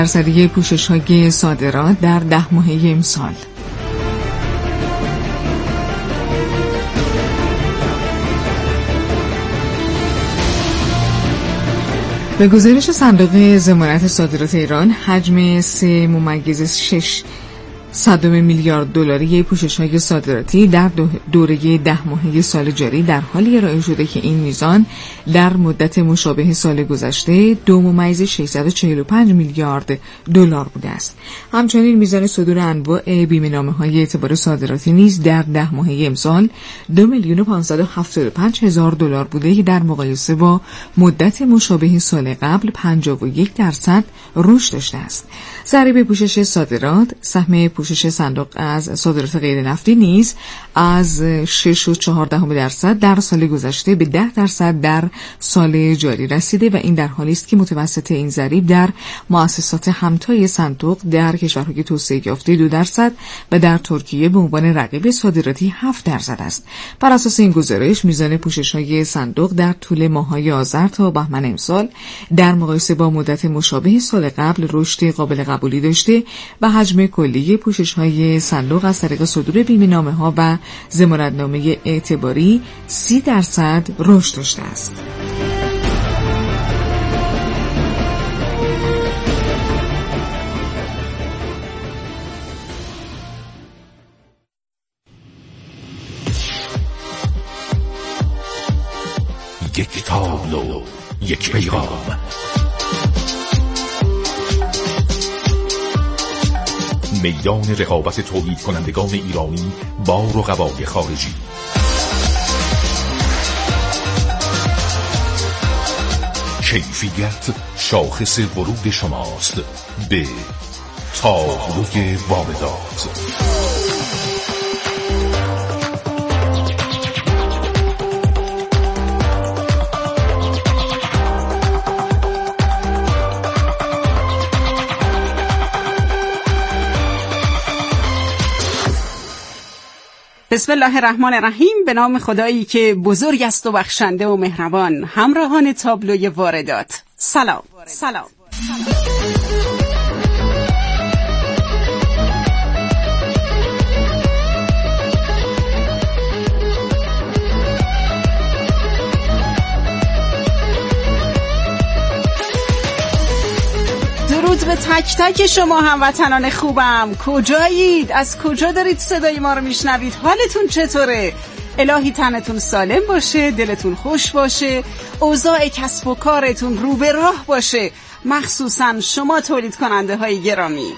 درصدی پوشش‌های صادرات در 10 ماهه امسال. به گزارش صندوق ضمانت صادرات ایران، حجم 3.6 میلیارد دلاری پوشش‌های صادراتی در دوره 10 ماهه سال جاری در حالی ارائه شده که این میزان در مدت مشابه سال گذشته 2.645 میلیارد دلار بوده است. همچنین میزان صدور انواع بیمه‌نامه‌های اعتبار صادراتی نیز در 10 ماهه امسال 2,575,000 دلار بوده که در مقایسه با مدت مشابه سال قبل 51% رشد داشته است. ضریب پوشش صادرات، سهم پوشش صندوق از صادرات غیر نفتی نیز از 6.4% در سال گذشته به 10% در سال جاری رسیده و این در حالی است که متوسط این ضریب در مؤسسات همتای صندوق در کشورهای توسعه یافته 2% و در ترکیه به عنوان رقیب صادراتی 7% است. بر اساس این گزارش، میزان پوشش‌های صندوق در طول ماه‌های آذر تا بهمن امسال در مقایسه با مدت مشابه سال قبل رشد قابل قبولی داشته و حجم کلی پوشش‌های صندوق از طریق صدور بیمه‌نامه‌ها و ضمانتنامه اعتباری 30% رشد داشته است. یک تابلو، یک پیغام. میدان رقابت تولید کنندگان ایرانی با رقبای خارجی. کیفیت شاخص ورود شماست به تابلوی واردات. بسم الله الرحمن الرحیم. به نام خدایی که بزرگ است و بخشنده و مهربان. همراهان تابلوی واردات، سلام. درود به تک تک شما هموطنان خوبم. کجایید؟ از کجا دارید صدای ما رو میشنوید؟ حالتون چطوره؟ الهی تنتون سالم باشه، دلتون خوش باشه، اوضاع کسب و کارتون رو به راه باشه، مخصوصا شما تولید کننده های گرامی.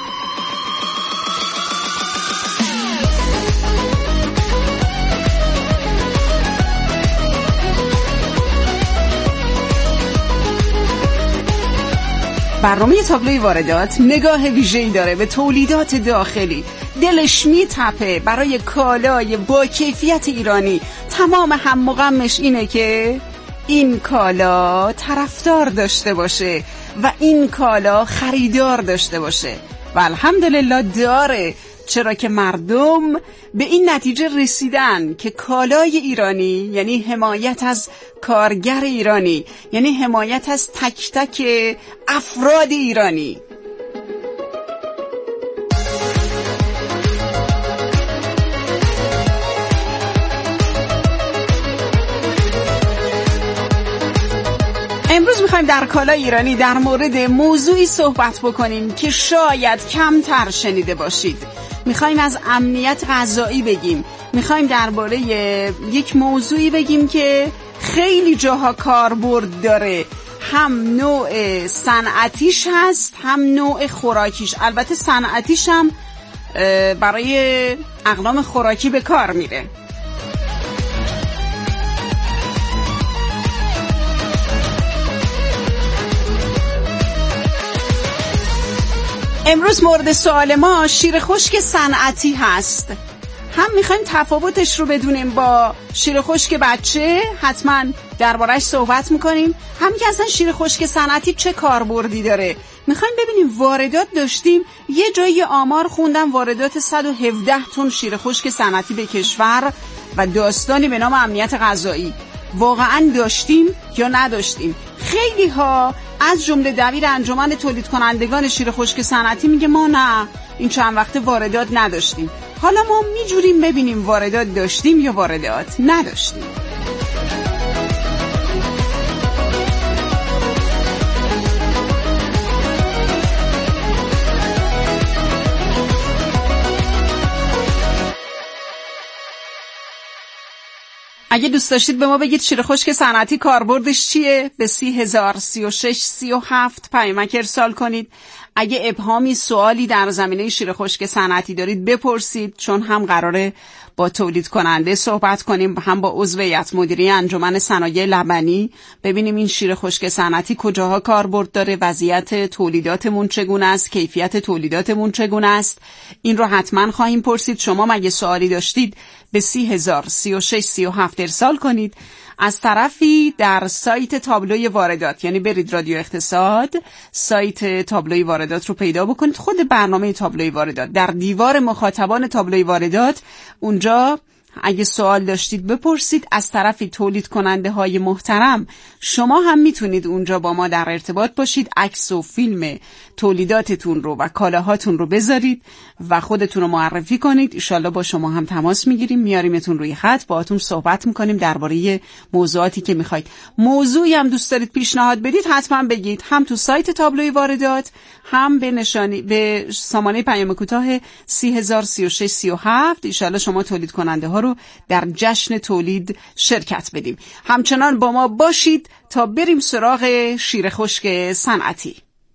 برنامه تابلوی واردات نگاه ویژه‌ای داره به تولیدات داخلی. دلش میتپه برای کالای با کیفیت ایرانی. تمام هم و غمش اینه که این کالا طرفدار داشته باشه و این کالا خریدار داشته باشه و الحمدلله داره، چرا که مردم به این نتیجه رسیدن که کالای ایرانی یعنی حمایت از کارگر ایرانی، یعنی حمایت از تک تک افراد ایرانی. امروز میخوایم در کالای ایرانی در مورد موضوعی صحبت بکنیم که شاید کمتر شنیده باشید. میخوایم از امنیت غذایی بگیم. میخوایم درباره یک موضوعی بگیم که خیلی جاها کاربرد داره. هم نوع صنعتیش هست، هم نوع خوراکیش. البته صنعتیش هم برای اقلام خوراکی به کار میره. امروز مورد سوال ما شیر خشک صنعتی هست. هم میخوایم تفاوتش رو بدونیم با شیر خشک بچه، حتما درباره‌اش صحبت میکنیم. هم که اصلا شیر خشک صنعتی چه کاربردی داره. میخوایم ببینیم واردات داشتیم، یه جایی آمار خوندم واردات 117 تن شیر خشک صنعتی به کشور و داستانی به نام امنیت غذایی. واقعا داشتیم یا نداشتیم. خیلی ها از جمله دبیر انجمن تولید کنندگان شیر خشک صنعتی میگه ما نه، این چند وقت واردات نداشتیم. حالا ما میجوریم ببینیم واردات داشتیم یا واردات نداشتیم. اگه دوست داشتید به ما بگید شیر خشک صنعتی کاربردش چیه، به 303637 پیامک ارسال کنید. اگه ابهامی سوالی در زمینه شیر خشک صنعتی دارید بپرسید، چون هم قراره با تولید کننده صحبت کنیم، هم با عضو هیئت مدیره انجمن صنایع لبنی، ببینیم این شیر خشک صنعتی کجاها کاربرد داره، وضعیت تولیداتمون چگونه است، کیفیت تولیداتمون چگونه است. این رو حتما خواهیم پرسید. شما مگه سوالی داشتید به 303637 ارسال کنید. از طرفی در سایت تابلوی واردات، یعنی برید رادیو اقتصاد، سایت تابلوی واردات رو پیدا بکنید، خود برنامه تابلوی واردات، در دیوار مخاطبان تابلوی واردات، اونجا اگه سوال داشتید بپرسید. از طرفی تولید کننده های محترم، شما هم میتونید اونجا با ما در ارتباط باشید، عکس و فیلم تولیداتتون رو و کالاهاتون رو بذارید و خودتون رو معرفی کنید. انشالله با شما هم تماس میگیریم، میاریمتون روی خط، باهاتون صحبت میکنیم درباره موضوعاتی که میخواید. موضوعی هم دوست دارید پیشنهاد بدید حتما بگید، هم تو سایت تابلوی واردات، هم به سامانه پیام کوتاه 303637. انشالله شما تولید کننده ها رو در جشن تولید شرکت بدیم. همچنان با ما باشید تا بریم سراغ شیر خشک صنعتی.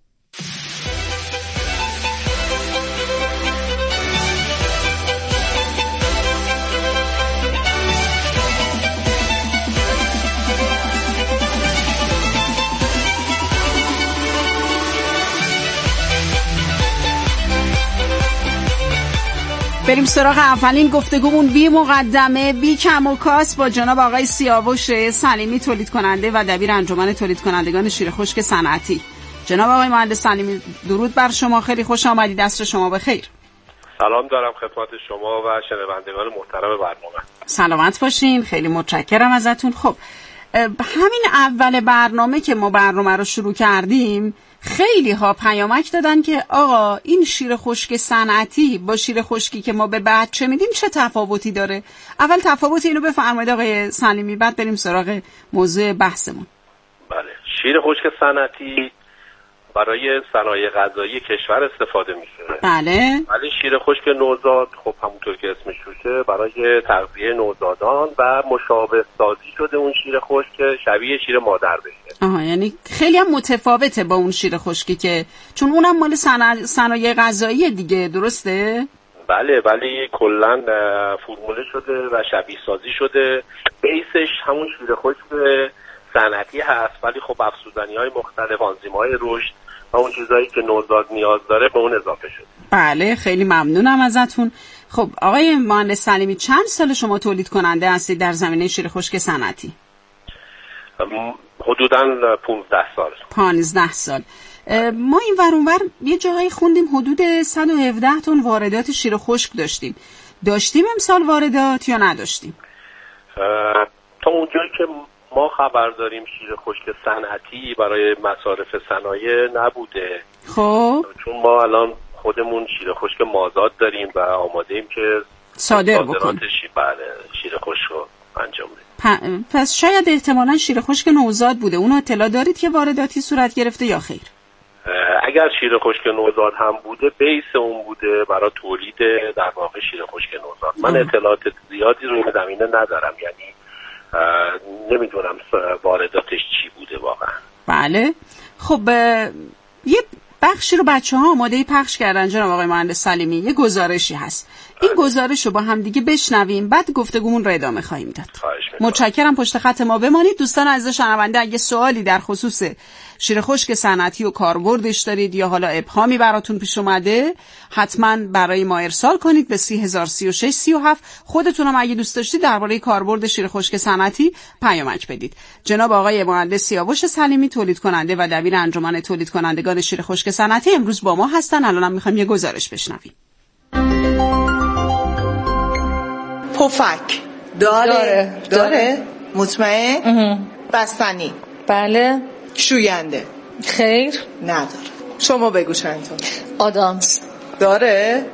بریم سراغ اولین گفتگومون بی مقدمه، بی کم و کاس، با جناب آقای سیاوش سلیمی، تولید کننده و دبیر انجمن تولید کنندگان شیر خشک صنعتی. جناب آقای مهندس سلیمی، درود بر شما، خیلی خوش آمدید، عصر شما بخیر. سلام دارم خدمت شما و شنوندگان محترم برنامه. سلامت باشین، خیلی متشکرم ازتون. خب همین اول برنامه که ما برنامه رو شروع کردیم، خیلی ها پیامک دادن که آقا این شیر خشک صنعتی با شیر خشکی که ما به بچه میدیم چه تفاوتی داره؟ اول تفاوت اینو بفرمایید آقای سلیمی، بعد بریم سراغ موضوع بحثمون. بله، شیر خشک صنعتی برای صنایع غذایی کشور استفاده میشه. بله. ولی شیر خشک نوزاد خب همونطور که اسمش روشه برای تغذیه نوزادان و مشابه سازی شده اون شیر خشک که شبیه شیر مادر بشه. آها، یعنی خیلی هم متفاوته با اون شیر خشکی که چون اونم مال صنایع غذایی دیگه، درسته؟ بله، ولی کلا فرموله شده و شبیه سازی شده. بیسش همون شیر خشک صنعتی هست، ولی خب افزودنی‌های مختلف، آنزیم‌های رشد و اون چیزایی که نوزاد نیاز داره به اون اضافه شده. بله، خیلی ممنونم ازتون. خب آقای مهندس سلیمی، چند سال شما تولید کننده هستید در زمینه شیر خشک صنعتی؟ حدوداً 15 سال. 15 سال. ما این ور اون ور یه جاهایی خوندیم حدود 117 تن واردات شیر خشک داشتیم امسال واردات یا نداشتیم؟ تا اونجایی که ما خبر داریم شیر خشک صنعتی برای مصارف صنایع نبوده. خب چون ما الان خودمون شیر خشک مازاد داریم و آماده ایم که صادر بکنیم. بله، شیر خشک رو انجام بدیم. پس شاید احتمالاً شیر خشک نوزاد بوده. اونو اطلاع دارید که وارداتی صورت گرفته یا خیر؟ اگر شیر خشک نوزاد هم بوده، بیس اون بوده برای تولید در واقع شیر خشک نوزاد. من اطلاعات زیادی روی زمینه ندارم، یعنی نمیدونم وارداتش چی بوده واقعا. بله. خب یه بخشی رو بچه‌ها آماده پخش کردن جناب آقای مهندس سلیمی، یه گزارشی هست. این گزارش رو با هم دیگه بشنویم، بعد گفتگومون رو ادامه خواهیم داد. متشکرم، پشت خط ما بمانید. دوستان عزیز شنونده، اگه سوالی در خصوص شیر خشک صنعتی و کاربردش دارید یا حالا ابهامی براتون پیش اومده، حتما برای ما ارسال کنید به 303637. خودتون هم اگه دوست داشتید درباره کاربرد شیر خشک صنعتی پیامک بدید. جناب آقای مهندس سیاوش سلیمی، تولید کننده و دبیر انجمن تولید کنندگان شیر خشک صنعتی، امروز با ما هستن. الان هم می‌خوایم یه گزارش بشنویم. پفک داره مطمئن؟ بستنی؟ بله. شوینده؟ خیر. نداره. شما بگو چندتا. آدامس. داره؟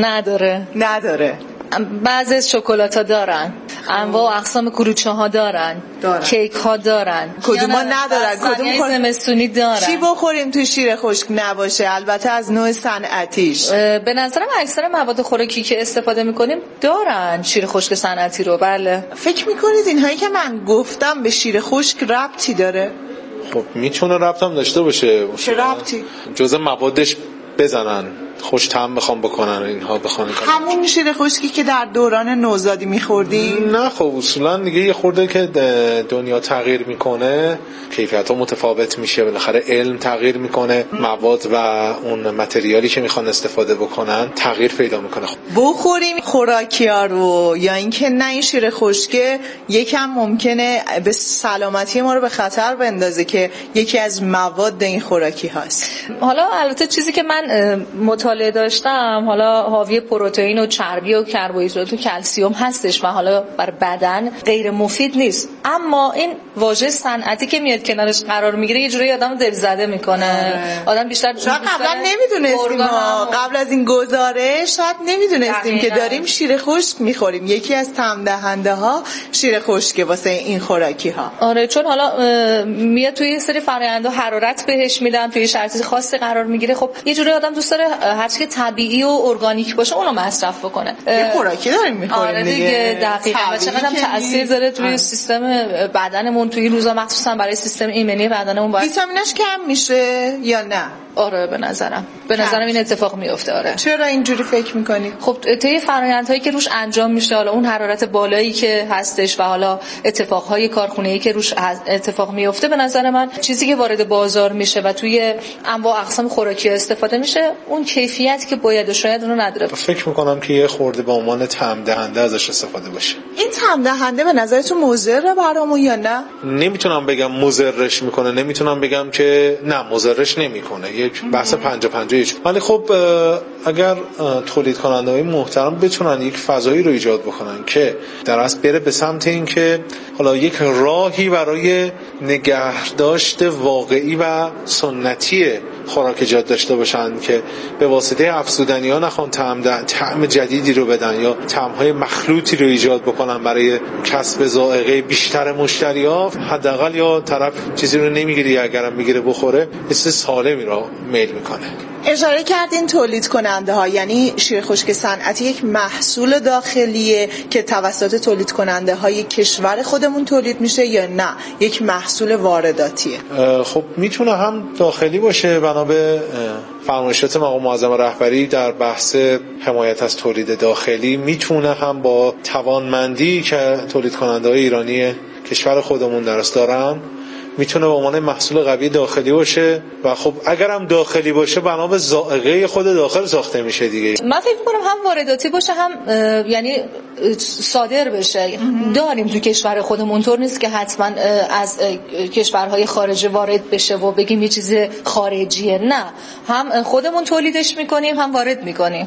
نداره. بعضی از شکلات‌ها دارن، انواع و اقسام کلوچه ها دارن. کیک ها دارن. کدوما ندارن؟ کدوم زمستونی دارن؟ چی بخوریم تو شیر خشک نباشه؟ البته از نوع صنعتیش. به نظرم اکثر مواد خوراکی که استفاده میکنیم دارن شیر خشک صنعتی رو. بله. فکر میکنید اینهایی که من گفتم به شیر خشک ربطی داره؟ خب میتونه ربط هم داشته باشه. چه ربطی؟ جزء موادش بزنن، خوش طعم بخوام بکنن اینها بخوان کنن. همون شیر خشکی که در دوران نوزادی میخوردی؟ نه خب اصولا دیگه یه خورده که دنیا تغییر میکنه، کیفیت‌ها متفاوت میشه، بالاخره علم تغییر میکنه، مواد و اون متریالی که میخوان استفاده بکنن تغییر پیدا میکنه. بخوریم خوراکی‌ها رو یا اینکه نه این شیر خشک یکم ممکنه به سلامتی ما رو به خطر بندازه که یکی از مواد این خوراکی هاست. حالا البته چیزی که من مطالعه داشتم، حالا حاوی پروتئین و چربی و کربوهیدرات و کلسیم هستش و حالا بر بدن غیر مفید نیست، اما این واژه صنعتی که میاد کنارش قرار میگیره یه جوری آدم دلزده میکنه. آدم بیشتر شاید قبلا نمیدونستیم، قبل از این گزارش شاید نمیدونستیم که داریم شیر خشک میخوریم. یکی از طعم دهنده ها شیر خشک واسه این خوراکی ها. آره، چون حالا میاد توی یه سری فرآیندها حرارت بهش میدن، توی شرایط خاصی قرار میگیره. خب یه جوری آدم دوست داره هر چی که طبیعی و ارگانیک باشه اونو مصرف بکنه. یه خوراکی داریم میخوریم. آره دیگه، دقیقاً. و چقدر هم تاثیر داره توی سیستم بدنمون، توی روزا مخصوصا برای سیستم ایمنی بدنمون. باید ویتامیناش کم میشه یا نه؟ آره به نظرم این اتفاق میفته. آره. چرا اینجوری فکر میکنی؟ خب طی فرآیندهایی که روش انجام میشه، حالا اون حرارت بالایی که هستش و حالا اتفاقهای کارخونه‌ای که روش اتفاق میفته، به نظر من چیزی که وارد بازار میشه و توی انواع اقسام خوراکی استفاده میشه اون کیفیت که باید و شاید اونو نداره. فکر میکنم که یه خورده به عنوان طعم دهنده ازش استفاده بشه. این طعم دهنده به نظرتون مضره برامون یا نه؟ نمیتونم بگم مضرش میکنه، نمیتونم بگم که نه مضرش نمیکنه. یک بحث 50-50. ولی خب اگر تولید کننده‌های محترم بتونن یک فضایی رو ایجاد بکنن که در اصل بره به سمت این که حالا یک راهی برای نگهداشت واقعی و سنتی خوراکیات داشته باشن که به واسطه افزودنی‌ها نخوان طعم جدیدی رو بدن یا طعم‌های مخلوطی رو ایجاد بکنن برای کسب ذائقه بیشتر مشتری‌ها، حداقل یا طرف چیزی رو نمیگیره یا اگرم میگیره بخوره حس سالمی رو میل میکنه. اشاره کردین تولید کننده ها، یعنی شیر خشک صنعتی یک محصول داخلیه که توسط تولید کننده های کشور خودمون تولید میشه یا نه یک محصول وارداتیه؟ خب میتونه هم داخلی باشه بنا به فرمایشات مقام معظم رهبری در بحث حمایت از تولید داخلی، میتونه هم با توانمندی که تولید کننده های ایرانی کشور خودمون درست دارن میتونه به عنوان محصول قوی داخلی باشه و خب اگرم داخلی باشه بنا به ذائقه خود داخل ساخته میشه دیگه. من فکر می‌کنم هم وارداتی باشه هم یعنی صادر بشه. داریم تو کشور خودمون، اونطور نیست که حتما از کشورهای خارجی وارد بشه و بگیم یه چیز خارجیه. نه، هم خودمون تولیدش میکنیم هم وارد میکنیم.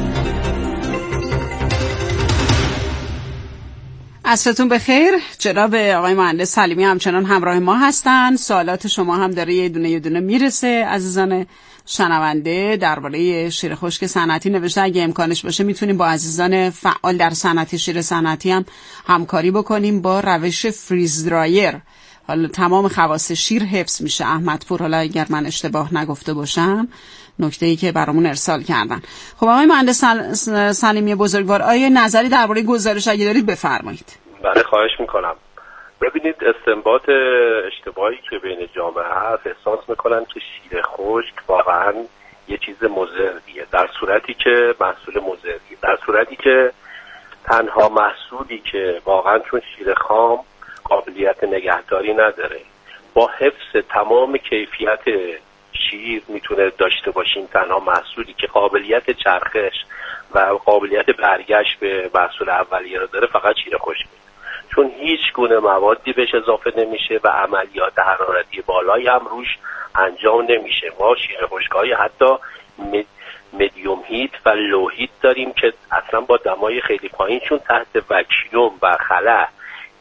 عصرتون بخیر. جناب آقای مهندس سلیمی همچنان همراه ما هستن. سوالات شما هم داره یه دونه میرسه. عزیزان شنونده درباره شیر خشک صنعتی نوشته اگه امکانش باشه میتونیم با عزیزان فعال در صنعت شیر صنعتی هم همکاری بکنیم با روش فریز درایر. حالا تمام خواص شیر حفظ میشه. احمدپور، حالا اگر من اشتباه نگفته باشم، نکته‌ای که برامون ارسال کردن. خب آقای مهندس سلیمی بزرگوار، آیا نظری درباره گزارش اگه دارید بفرمایید. بله خواهش میکنم. ببینید استنباط اشتباهی که بین جامعه هست، احساس میکنن که شیر خشک واقعا یه چیز مضریه، در صورتی که محصول مضریه، در صورتی که تنها محصولی که واقعا چون شیر خام قابلیت نگهداری نداره، با حفظ تمام کیفیت شیر میتونه داشته باشیم، تنها محصولی که قابلیت چرخش و قابلیت برگشت به محصول اولیه رو داره فقط شیر خشک، چون هیچ گونه موادی بهش اضافه نمیشه و عملیات حرارتی بالایی هم روش انجام نمیشه. ما شیر خشک‌های حتی مدیوم هیت و لو هیت داریم که اصلا با دمای خیلی پایین، چون تحت وکیوم و خلا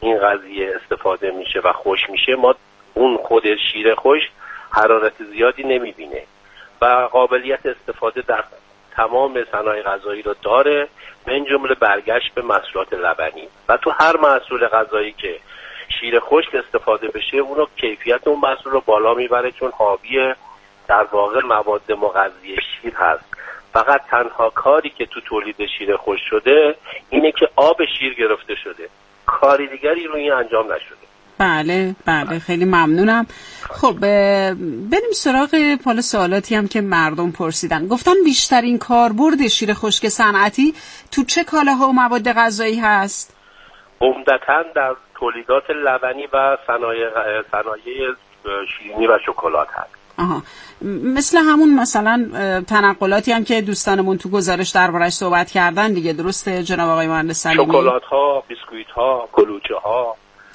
این قضیه استفاده میشه و خوش میشه، ما اون خود شیر خوش حرارت زیادی نمیبینه و قابلیت استفاده در تمام صنایع غذایی رو داره، من جمله برگشت به محصولات لبنی. و تو هر محصول غذایی که شیر خشک استفاده بشه اونو کیفیت اون محصول رو بالا میبره، چون حاوی در واقع مواد مغذی شیر هست. فقط تنها کاری که تو تولید شیر خشک شده اینه که آب شیر گرفته شده، کاری دیگری رو این انجام نشده. بله بله، خیلی ممنونم. خب بریم سراغ پال سوالاتی هم که مردم پرسیدن. گفتن بیشترین کاربرد شیر خشک صنعتی تو چه کالاها و مواد غذایی هست؟ عمدتاً در تولیدات لبنی و صنایع شیرینی و شکلات هست. آها، مثل همون مثلا تنقلاتی هم که دوستانمون تو گزارش دربارش صحبت کردن دیگه، درسته جناب آقای مهندس سلیمی؟ شکلات ها، بیسکویت ها، کلوچه ها،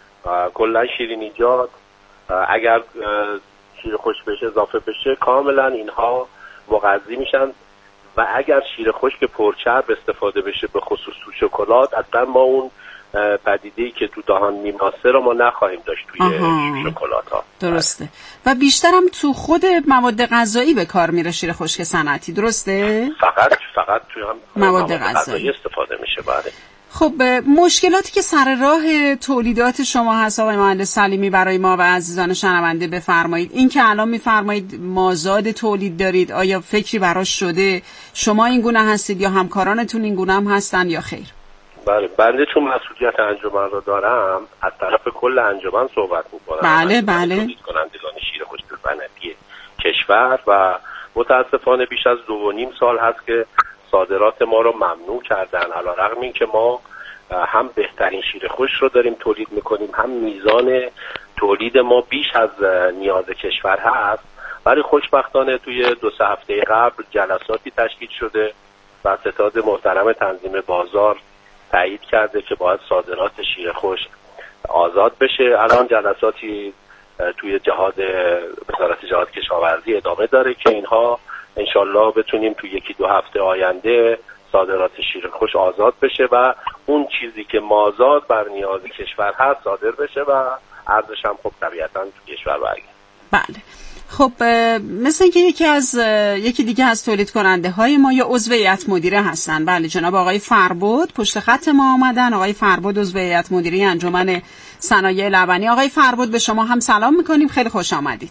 کلا شیرینیجات، اگر شیر خشک بشه اضافه بشه کاملا اینها مغذی میشن. و اگر شیر خشک پرچرب استفاده بشه به خصوص تو شکلات، اصلا ما اون پدیده‌ای که تو دهان میماسه رو ما نخواهیم داشت توی شکلات ها. درسته. و بیشترم تو خود مواد غذایی به کار میره شیر خشک صنعتی، درسته؟ فقط توی هم مواد غذایی استفاده میشه. بله. خب مشکلاتی که سر راه تولیدات شما هست آقای مهندس سلیمی برای ما و عزیزان شنونده بفرمایید. این که الان میفرمایید مازاد تولید دارید، آیا فکری براش شده؟ شما این گونه هستید یا همکارانتون این گونه هم هستن یا خیر؟ بله، بنده چون مسئولیت انجمن رو دارم از طرف کل انجمن صحبت میکنم. بله. تولید کنندگان شیر خشک صنعتی کشور و متاسفانه بیش از 2.5 سال هست که صادرات ما رو ممنوع کردن، علیرغم این که ما هم بهترین شیر خشک رو داریم تولید میکنیم، هم میزان تولید ما بیش از نیاز کشور هست. ولی خوشبختانه توی 2-3 هفته قبل جلساتی تشکیل شده و ستاد محترم تنظیم بازار تایید کرده که باید صادرات شیر خشک آزاد بشه. الان جلساتی توی وزارت جهاد کشاورزی ادامه داره که اینها انشالله بتونیم توی 1-2 هفته آینده صادرات شیر خشک آزاد بشه و اون چیزی که مازاد بر نیاز کشور هست صادر بشه و ارزش هم خب طبیعتاً تو کشور برگرده. بله. خب مثل اینکه یکی دیگه از تولید کننده های ما یا عضو هیئت مدیره هستن. بله، جناب آقای فربود پشت خط ما آمدن. آقای فربود عضو هیئت مدیره انجمن صنایع لبنی. آقای فربود به شما هم سلام میکنیم، خیلی خوش آمدید.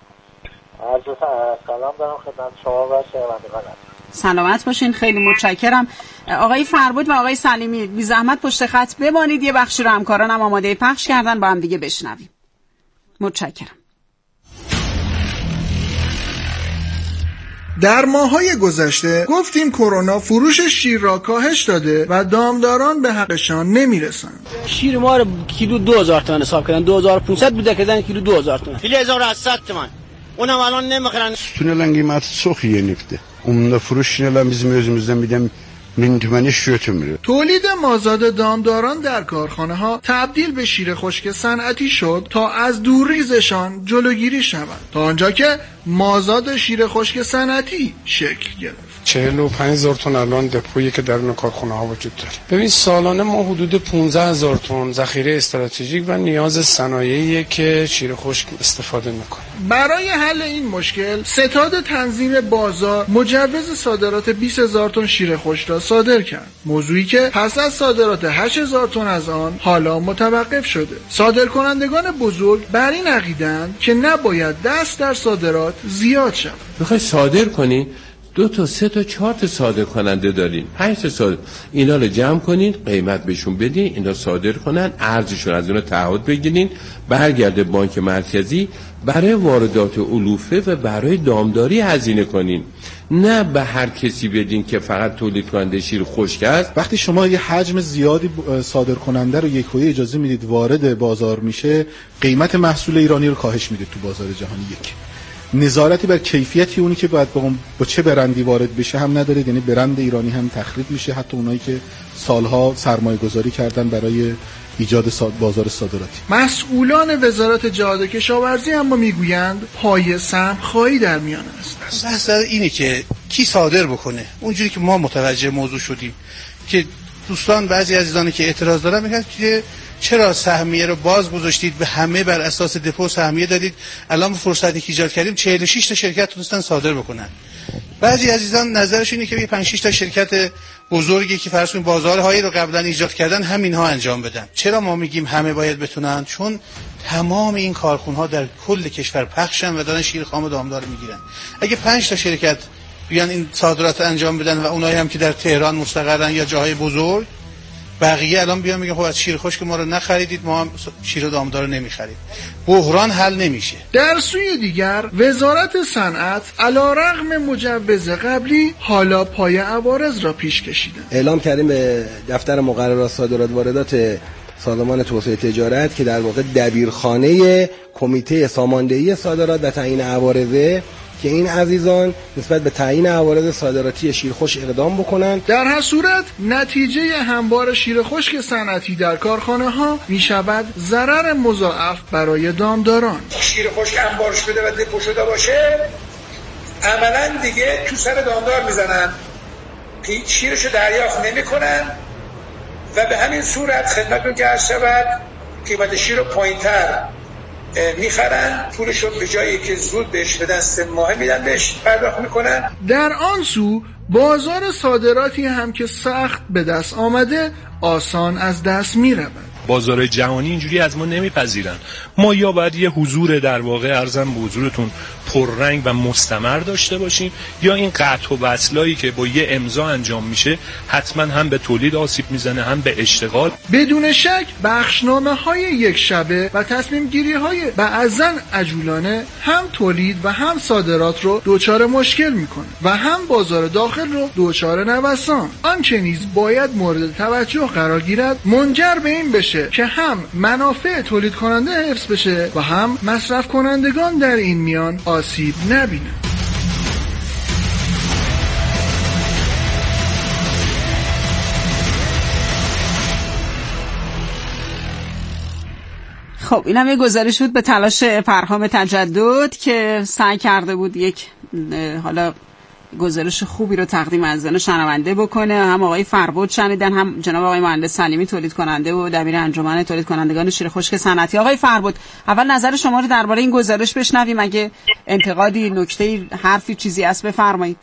سلام دارم خدمت شما و شنوندگان. سلامت باشین، خیلی متشکرم. آقای فربود و آقای سلیمی بی زحمت پشت خط بمانید، یه بخشی رو همکارانم آماده پخش کردن، با هم دیگه بشنویم. متشکرم. در ماه‌های گذشته گفتیم کرونا فروش شیر را کاهش داده و دامداران به حقشان نمیرسند. شیر ما رو کیلو 2000 تومان حساب کردن، 2500 بوده کردن کیلو 2000 تومان. کیلو 1800 تومان. Onam alan nemiqran. Tünelin qiyməti çox yeniqdir. Umumda furuş şinələr bizim özümüzdən bir də 1000 تومانی götürmür. تولید مازاد دامداران در خانه ها تبدیل به شیر خشک صنعتی شد تا از دورریزشان جلوگیری شود، تا آنجا که مازاد شیر خشک صنعتی شکل گرفت. 45000 تن الان دپویی که درون کارخانه ها وجود داره. ببین سالانه ما حدود 15000 تن ذخیره استراتژیک و نیاز صنایعی که شیر خشک استفاده میکنه. برای حل این مشکل ستاد تنظیم بازار مجوز صادرات 20000 تن شیر خشک را صادر کرد، موضوعی که پس از صادرات 8000 تن از آن حالا متوقف شده. صادرکنندگان بزرگ بر این عقیده‌اند که نباید دست در صادرات زیاد شود. میخوای صادر کنی 2 تا 3 تا 4 تا صادر کننده دارین، 5 تا صادر، اینا رو جمع کنین، قیمت بهشون بدین، اینا صادر کنن، ارزششون از اونها تعهد بگیرین، برگرده بانک مرکزی برای واردات علوفه و برای دامداری هزینه کنین، نه به هر کسی بدین که فقط تولید کننده شیر خشک است. وقتی شما یه حجم زیادی صادر کننده رو یکویی اجازه میدید وارد بازار میشه، قیمت محصول ایرانی رو کاهش میدید تو بازار جهانی. یک نظارتی بر کیفیتی اونی که باید با چه برندی وارد بشه هم نداره، یعنی برند ایرانی هم تخریب میشه، حتی اونایی که سالها سرمایه گذاری کردن برای ایجاد بازار صادراتی. مسئولان وزارت جهاد کشاورزی اما میگویند پای سهم‌خوایی در میان است. بحث اینه که کی صادر بکنه. اونجوری که ما متوجه موضوع شدیم که دوستان بعضی عزیزانی که اعتراض دارن میگن که چرا سهمیه رو باز گذاشتید به همه بر اساس دپو سهمیه دادید؟ الان فرصتی که ایجاد کردیم 46 تا شرکت تونستن صادر بکنن. بعضی عزیزان نظرشون اینه که 5-6 تا شرکت بزرگی که فرض کنید بازارهایی رو قبلا ایجاد کردن همینها انجام بدن. چرا ما میگیم همه باید بتونن؟ چون تمام این کارخونه‌ها در کل کشور پخشن و دارن شیر خام و دامدار میگیرن. اگه 5 تا شرکت بیان این صادرات انجام بدن و اونایی هم که در تهران مستقرن یا جاهای بزرگ، بقیه الان بیان میگن خب از شیر خشک ما رو نخریدید، ما هم شیر دامدار رو نمیخرید. بحران حل نمیشه. در سوی دیگر وزارت صنعت علیرغم مجوز قبلی حالا پای عوارض را پیش کشیده. اعلام کردیم به دفتر مقررات صادرات واردات سازمان توسعه تجارت که در واقع دبیرخانه کمیته ساماندهی صادرات و تعیین عوارض که این عزیزان نسبت به تعیین عوارض صادراتی شیرخشک اقدام بکنن. در هر صورت نتیجه هموار شیرخشک صنعتی در کارخانه ها می شود ضرر مضاعف برای دامداران. شیرخشک انبار شده و دپو شده باشه، عملا دیگه تو سر دامدار میزنن، شیرشو دریافت نمیکنن و به همین صورت خدمتتون که عرض شود قیمت شیر رو پایین‌تر میخرن، پولش رو به جایی که زود بهش بدن 3 ماه میدن بهش پرداخت میکنن. در آن سو بازار صادراتی هم که سخت به دست آمده آسان از دست میرود. بازار جهانی اینجوری از ما نمیپذیرن. ما یا باید یه حضور در واقع ارزم به حضورتون پررنگ و مستمر داشته باشیم، یا این قطع و وصلایی که با یه امضا انجام میشه حتما هم به تولید آسیب میزنه هم به اشتغال. بدون شک بخشنامه های یک شبه و تصمیم گیری های بعضاً عجولانه هم تولید و هم صادرات رو دوچار مشکل میکنه و هم بازار داخل رو دوچار نوسان. آنچه نیز باید مورد توجه قرار گیرد منجر به این بشه که هم منافع تولید کننده حفظ بشه و هم مصرف کنندگان در این میان آسیب نبینند. خب این هم یه گزارش بود به تلاش پرهام تجدد که سعی کرده بود یک حالا گزارش خوبی رو تقدیم از شنونده بکنه. هم آقای فربود شنیدن، هم جناب آقای مهندس سلیمی تولید کننده و دبیر انجمن تولید کنندگان شیرخشک صنعتی. آقای فربود، اول نظر شما رو درباره این گزارش بشنویم. اگه انتقادی، نکته‌ای، حرفی، چیزی هست بفرمایید.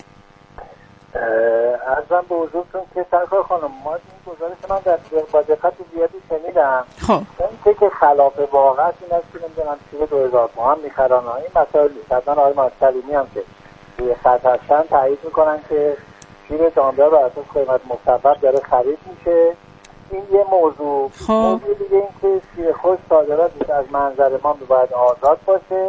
عرضم به حضورتون که سرکار خانم، ما این گزارش من با دقت زیادی شنیدم. خب این که خلاف واقع این است که نمیدونم چیز 2000 تومان میخرن. این مسائل حتما آقای مهندس سلیمی هم که روی خط هستن تایید میکنن که شیر دامدار بر اساس قیمت مصوب داره خرید میشه. این یه موضوع. موضوع دیگه این که شیرخشک صادراتش از منظر ما باید آزاد باشه،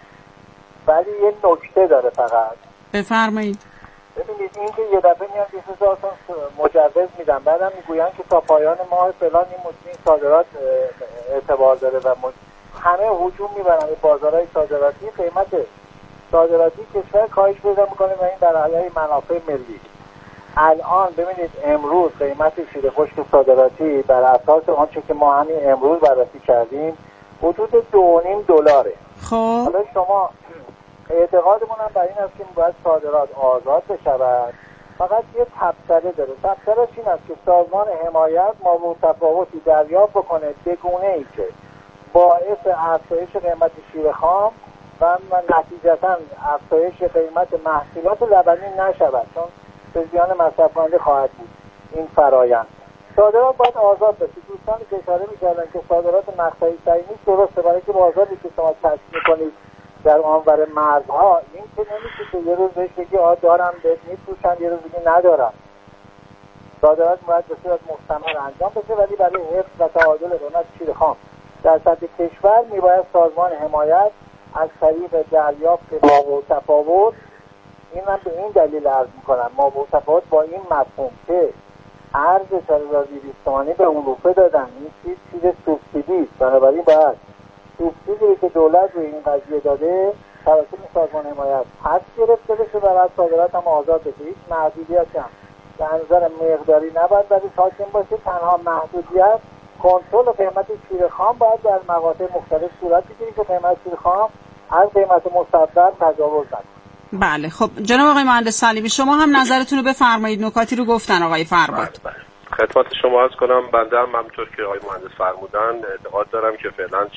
ولی یه نکته داره فقط. بفرمایید. ببینید این که یه دفعه میان 20000 تا مجوز میدن، بعدم میگوین که تا پایان ماه فلان این صادرات اعتبار داره و همه هجوم میبرن به بازارهای صادراتی، قیمت صادراتی کشور کاهش پیدا میکنه و این در علیه منافع ملی. الان ببینید امروز قیمت شیرخشک صادراتی بر اساس آنچه که ما همین امروز بررسی کردیم حدود $2.5. خب حالا شما اعتقادمون هم بر این است که باید صادرات آزاد بشود، فقط یه تبصره داره. تبصرهش این است که سازمان حمایت ما تفاوتی دریافت بکنه به گونه‌ای که باعث افزایش قیمت شیر خام و نتیجتاً افزایش قیمت محصولات لبنی نشود، چون به زیان مصرف کننده خواهد بود این فرایند. صادرات باید آزاد بشه. دوستانی که اشاره می‌کردن که صادرات مقطعی صحیح نیست، درسته، برای که بازاری که شما کشف می‌کنید در آنور مرزها، این که نمیشه که یه روز بهش بگی دارم بهت می‌فروشن، یه روز بگی ندارم. صادرات باید به صورت مستمر انجام بشه، ولی برای حفظ و تعادل قیمت شیر خام در سطح کشور میباید سازمان حمایت از طریق دریافت ما و تفاوت، این من به این دلیل عرض میکنم ما و تفاوت با این مفهوم که ارز 4200 تومانی به اروپا دادن، این چیز سوبسیدی است. بنابراین باید سوبسیدی که دولت روی این قضیه داده توسط سازمان حمایت پس گرفته بشه و بعد صادرات هم آزاد بشه. هیچ محدودیتی هم به نظر مقداری نباید برای حاکم باشه. تنها محدودیت کنترل قیمت شیر خام باید در مقاطع مختلف صورت بگیره که قیمت شیر خام از قیمت مصدر تجاوز نکنه. بله، خب جناب آقای مهندس سلیمی، شما هم نظرتون رو بفرمایید. نکاتی رو گفتن آقای فربود. خدمت شما عرض کنم بنده هم همونطور که آقای مهندس فرمودن اعتقاد دارم که فعلا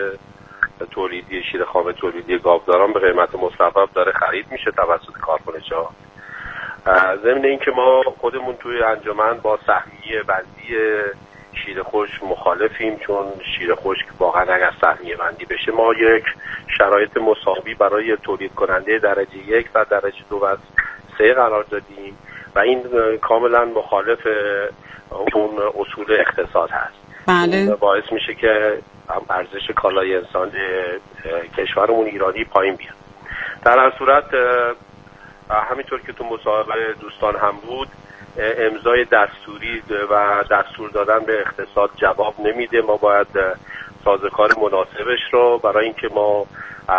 شیر خام تولیدی گاوداران به قیمت مصوب داره خرید میشه توسط کارخانج‌ها. ضمن اینکه ما خودمون توی انجمن با سهمیه بندی شیر خشک مخالفیم، چون شیر خشک واقعا اگر سهمیه بندی بشه ما یک شرایط مساوی برای تولید کننده درجه 1 و درجه 2 و 3 قرار دادیم و این کاملا مخالف اون اصول اقتصاد هست. بله. باعث میشه که ارزش کالای انسان کشورمون ایرانی پایین بیاد. در هر صورت همینطور که تو مصاحبه دوستان هم بود، امضای دستوری و دستور دادن به اقتصاد جواب نمیده. ما باید سازوکار مناسبش رو برای اینکه ما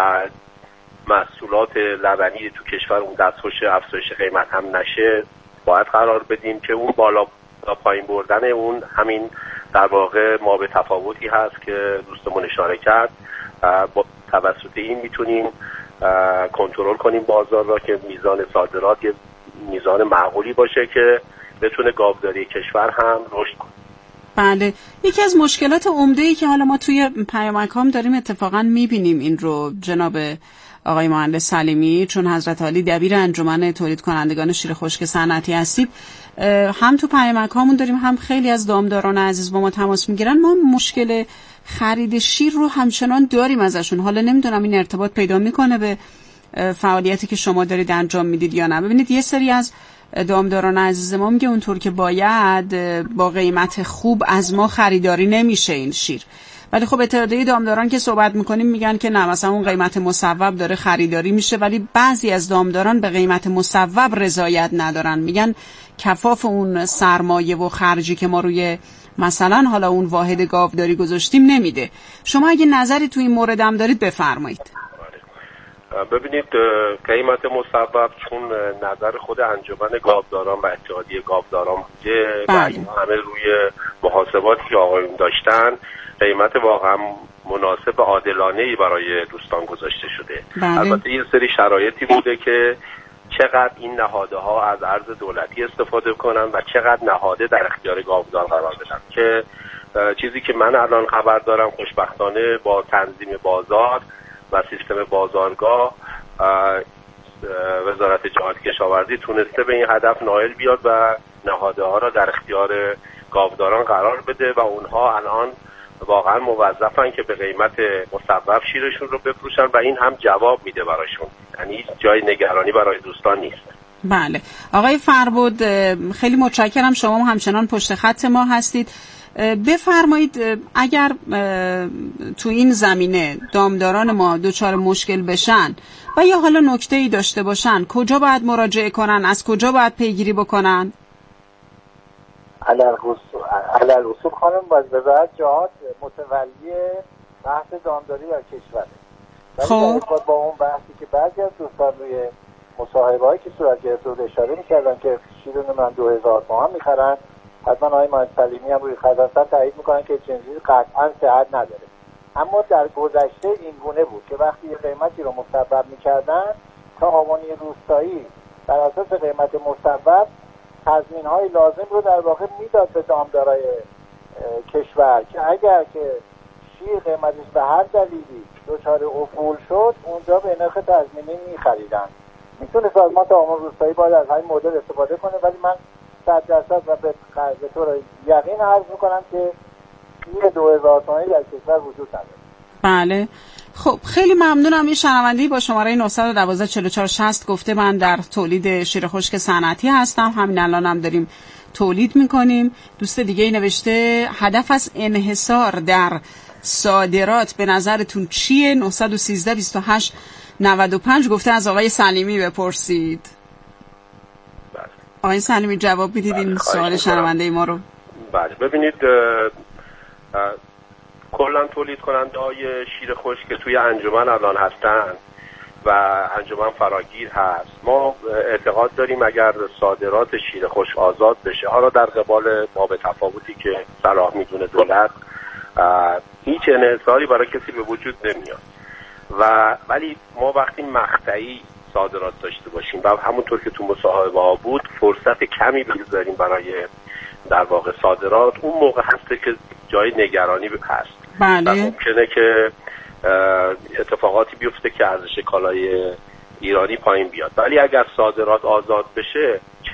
محصولات لبنی تو کشور اون دستخوش افزایش قیمت هم نشه باید قرار بدیم که اون بالا پایین بردن اون همین در واقع ما به تفاوتی هست که دوستمون اشاره کرد. با توسط این میتونیم کنترل کنیم بازار را که میزان صادرات یه میزان معقولی باشه که بتونه گاوداری کشور هم رشد کنه. بله، یکی از مشکلات عمده‌ای که حالا ما توی پیامک‌هام داریم اتفاقا میبینیم این رو جناب آقای مهندس سلیمی، چون حضرت عالی دبیر انجمن تولید کنندگان شیر خشک صنعتی هستید، هم تو پیامک‌هامون داریم هم خیلی از دامداران عزیز با ما تماس میگیرن. ما مشکل خرید شیر رو همچنان داریم ازشون. حالا نمیدونم این ارتباط پیدا میکنه به فعالیتی که شما دارید انجام میدید یا نه. ببینید یه سری از دامداران عزیز ما میگه اونطور که باید با قیمت خوب از ما خریداری نمیشه این شیر، ولی خب اتحادیه دامداران که صحبت میکنیم میگن که نه، مثلا اون قیمت مصوب داره خریداری میشه، ولی بعضی از دامداران به قیمت مصوب رضایت ندارن، میگن کفاف اون سرمایه و خرجی که ما روی مثلا حالا اون واحد گاوداری گذاشتیم نمیده. شما اگه نظری تو این مورد هم دارید بفرمایید. ببینید قیمت مصوب چون نظر خود انجمن گاوداران و اتحادیه گاوداران بوده و این همه روی محاسباتی که آقایون داشتن قیمت واقعا مناسب عادلانه‌ای برای دوستان گذاشته شده. البته یه سری شرایطی بوده که چقدر این نهاده ها از ارز دولتی استفاده کنن و چقدر نهاده در اختیار گاودار قرار بدن، که چیزی که من الان خبر دارم خوشبختانه با تنظیم بازار و سیستم بازارگاه وزارت جهاد کشاورزی تونسته به این هدف نائل بیاد و نهاده ها را در اختیار گاوداران قرار بده و اونها الان واقعا موظفن که به قیمت مصوب شیرشون رو بفروشن و این هم جواب میده براشون، یعنی جای نگرانی برای دوستان نیست. بله آقای فربود، خیلی متشکرم، شما همچنان پشت خط ما هستید. بفرمایید اگر تو این زمینه دامداران ما دچار مشکل بشن و یا حالا نکته‌ای داشته باشن کجا باید مراجعه کنن، از کجا باید پیگیری بکنن؟ علل رسول خانم وزارت جهاد متولی بحث دامداری در کشوره. خب با اون بحثی که بعضی از دوستان روی مصاحبه‌هایی که صورت گرفته بود اشاره می‌کردن که شیر من 2000 تومان می‌خرن، حتما آقای مهندس سلیمی هم روی خط هستن تایید می‌کنن که چنین قطعاً صحت نداره. اما در گذشته این گونه بود که وقتی یه قیمتی رو مصوب می‌کردن تا هوانی روستایی بر اساس قیمت مصوب تضمین‌های لازم رو در واقع میداد به دامدارای کشور که اگر که شیر قیمتش به هر دلیلی دچار افول شد اونجا به نرخ تضمینی می‌خریدن. میتونه سازمان تعامل روستایی باید از همین مدل استفاده کنه، ولی من 100% و به طور یقین عرض میکنم که این 2000 تومانی در کشور وجود نداره. بله خب خیلی ممنونم. یه شنونده‌ای با شماره 912 44 60 گفته من در تولید شیر خشک صنعتی هستم، همین الانم داریم تولید میکنیم. دوست دیگه نوشته هدف از انحصار در صادرات به نظرتون چیه؟ 913 28 95 گفته از آقای سلیمی بپرسید. آقای سلیمی جواب بدید این سوال شنونده ما رو. بله ببینید کلا تولید کننده های شیر خشک که توی انجمن الان هستن و انجمن فراگیر هست، ما اعتقاد داریم اگر صادرات شیر خشک آزاد بشه، حالا در قبال ما به تفاوتی که صلاح میدونه دولت، هیچ انحصاری برای کسی به وجود نمیاد ولی ما وقتی مقطعی صادرات داشته باشیم و همونطور که تو مصاحبه ها بود فرصت کمی بگذاریم برای در واقع صادرات، اون موقع هست که جای نگرانی هست. بله. ممکنه که اتفاقاتی بیفته که ارزش کالای ایرانی پایین بیاد، ولی اگر صادرات آزاد بشه